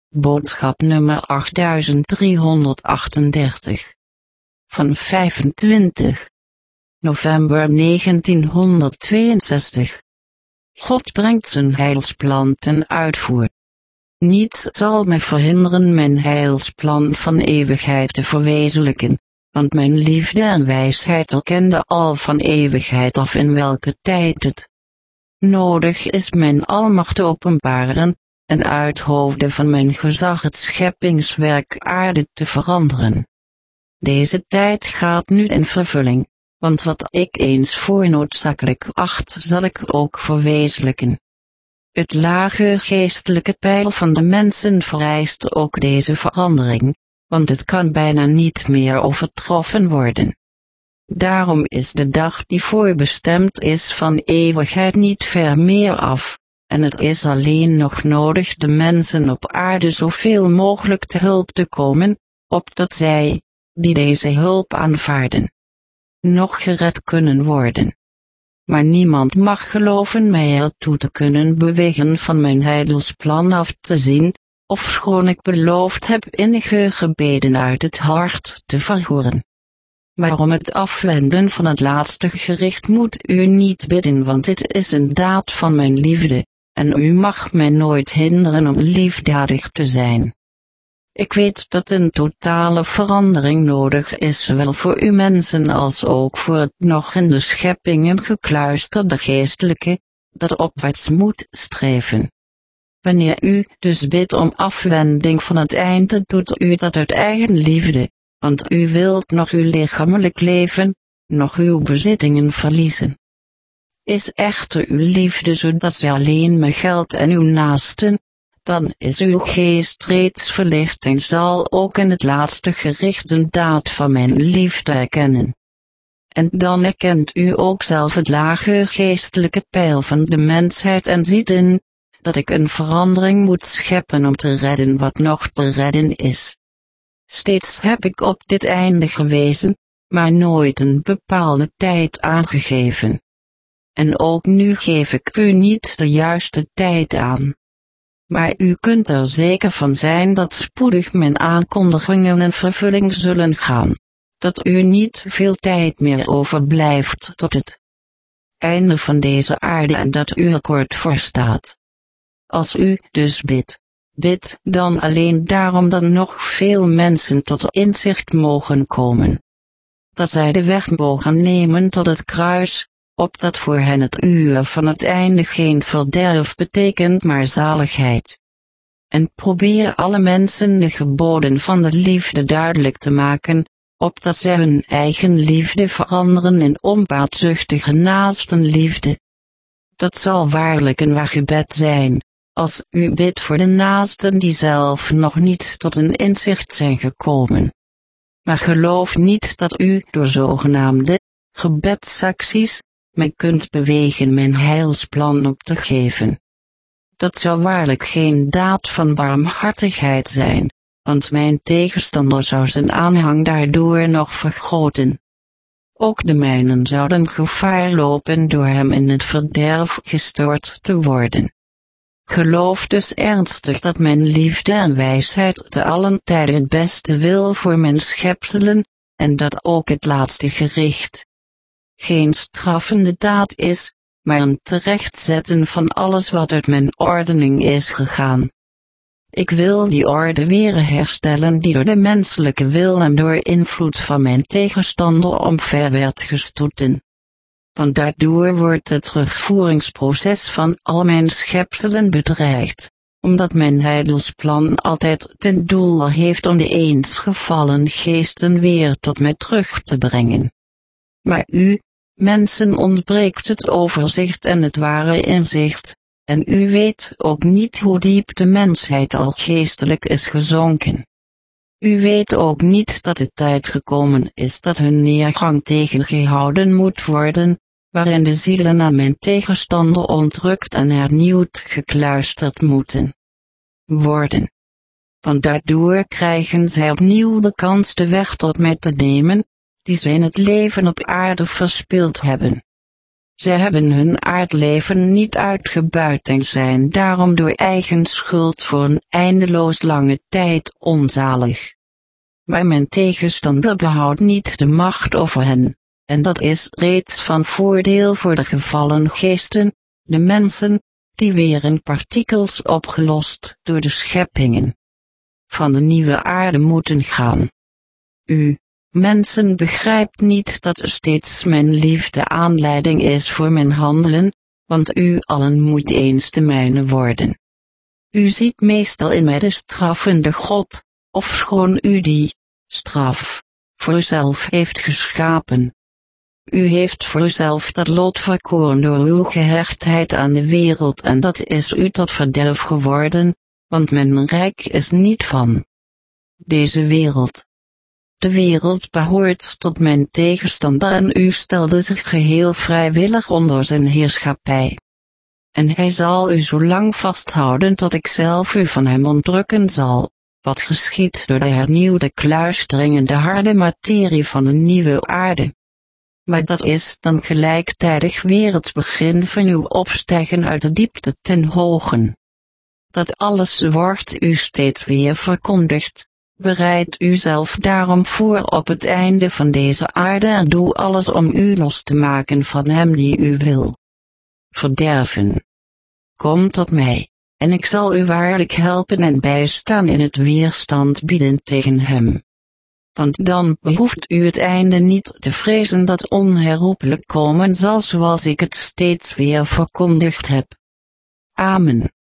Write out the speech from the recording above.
Boodschap nummer 8338. Van 25 november 1962. God brengt zijn heilsplan ten uitvoer. Niets zal mij verhinderen mijn heilsplan van eeuwigheid te verwezenlijken, want mijn liefde en wijsheid erkende al van eeuwigheid af in welke tijd het nodig is mijn almacht te openbaren, en uit hoofde van mijn gezag het scheppingswerk aarde te veranderen. Deze tijd gaat nu in vervulling, want wat ik eens voor noodzakelijk acht zal ik ook verwezenlijken. Het lage geestelijke peil van de mensen vereist ook deze verandering, want het kan bijna niet meer overtroffen worden. Daarom is de dag die voorbestemd is van eeuwigheid niet ver meer af, en het is alleen nog nodig de mensen op aarde zoveel mogelijk te hulp te komen, opdat zij, die deze hulp aanvaarden, nog gered kunnen worden. Maar niemand mag geloven mij ertoe te kunnen bewegen van mijn heidelsplan af te zien, ofschoon ik beloofd heb innige gebeden uit het hart te verhoren. Maar om het afwenden van het laatste gericht moet u niet bidden, want dit is een daad van mijn liefde, en u mag mij nooit hinderen om liefdadig te zijn. Ik weet dat een totale verandering nodig is, zowel voor u mensen als ook voor het nog in de scheppingen gekluisterde geestelijke, dat opwaarts moet streven. Wanneer u dus bidt om afwending van het einde, doet u dat uit eigen liefde, want u wilt nog uw lichamelijk leven, nog uw bezittingen verliezen. Is echter uw liefde zodat zij alleen maar geldt en uw naasten, dan is uw geest reeds verlicht en zal ook in het laatste gericht een daad van mijn liefde erkennen. En dan erkent u ook zelf het lage geestelijke peil van de mensheid en ziet in, dat ik een verandering moet scheppen om te redden wat nog te redden is. Steeds heb ik op dit einde gewezen, maar nooit een bepaalde tijd aangegeven. En ook nu geef ik u niet de juiste tijd aan. Maar u kunt er zeker van zijn dat spoedig mijn aankondigingen in vervulling zullen gaan, dat u niet veel tijd meer overblijft tot het einde van deze aarde en dat u er kort voor staat. Als u dus bidt dan alleen daarom dat nog veel mensen tot inzicht mogen komen. Dat zij de weg mogen nemen tot het kruis, opdat voor hen het uur van het einde geen verderf betekent maar zaligheid. En probeer alle mensen de geboden van de liefde duidelijk te maken, opdat zij hun eigen liefde veranderen in onbaatzuchtige naastenliefde. Dat zal waarlijk een waar gebed zijn, als u bidt voor de naasten die zelf nog niet tot een inzicht zijn gekomen. Maar geloof niet dat u door zogenaamde gebedsacties mij kunt bewegen mijn heilsplan op te geven. Dat zou waarlijk geen daad van barmhartigheid zijn, want mijn tegenstander zou zijn aanhang daardoor nog vergroten. Ook de mijnen zouden gevaar lopen door hem in het verderf gestort te worden. Geloof dus ernstig dat mijn liefde en wijsheid te allen tijden het beste wil voor mijn schepselen, en dat ook het laatste gericht geen straffende daad is, maar een terechtzetten van alles wat uit mijn ordening is gegaan. Ik wil die orde weer herstellen die door de menselijke wil en door invloed van mijn tegenstander omver werd gestoten. Want daardoor wordt het terugvoeringsproces van al mijn schepselen bedreigd, omdat mijn heidelsplan altijd ten doel heeft om de eens gevallen geesten weer tot mij terug te brengen. Maar u, mensen, ontbreekt het overzicht en het ware inzicht, en u weet ook niet hoe diep de mensheid al geestelijk is gezonken. U weet ook niet dat de tijd gekomen is dat hun neergang tegengehouden moet worden, waarin de zielen aan mijn tegenstander ontrukt en hernieuwd gekluisterd moeten worden. Want daardoor krijgen zij opnieuw de kans de weg tot mij te nemen, die zij in het leven op aarde verspild hebben. Zij hebben hun aardleven niet uitgebuit en zijn daarom door eigen schuld voor een eindeloos lange tijd onzalig. Maar mijn tegenstander behoudt niet de macht over hen, en dat is reeds van voordeel voor de gevallen geesten, de mensen, die weer in partikels opgelost door de scheppingen van de nieuwe aarde moeten gaan. U, mensen, begrijpt niet dat steeds mijn liefde aanleiding is voor mijn handelen, want u allen moet eens de mijne worden. U ziet meestal in mij de straffende God, ofschoon u die straf voor uzelf heeft geschapen. U heeft voor uzelf dat lot verkoren door uw gehechtheid aan de wereld en dat is u tot verderf geworden, want mijn rijk is niet van deze wereld. De wereld behoort tot mijn tegenstander en u stelde zich geheel vrijwillig onder zijn heerschappij. En hij zal u zo lang vasthouden tot ik zelf u van hem ontrukken zal, wat geschiet door de hernieuwde kluistering in de harde materie van de nieuwe aarde. Maar dat is dan gelijktijdig weer het begin van uw opstijgen uit de diepte ten hogen. Dat alles wordt u steeds weer verkondigd. Bereid uzelf daarom voor op het einde van deze aarde en doe alles om u los te maken van hem die u wil verderven. Kom tot mij, en ik zal u waarlijk helpen en bijstaan in het weerstand bieden tegen hem. Want dan behoeft u het einde niet te vrezen dat onherroepelijk komen zal zoals ik het steeds weer verkondigd heb. Amen.